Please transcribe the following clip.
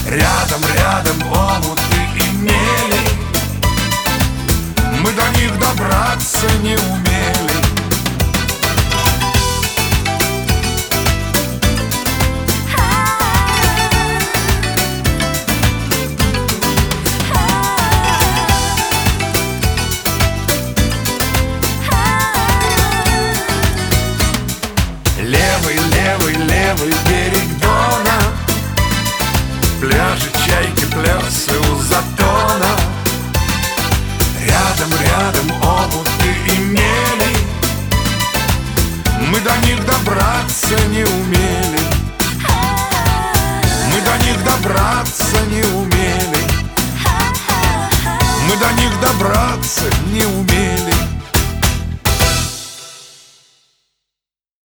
Рядом омуты и мели, мы до них добраться не умели. Левый берег Дона, пляжи, чайки, плясы у затона. Рядом омуты и мели, мы до них добраться не умели. Мы до них добраться не умели. Мы до них добраться не умели.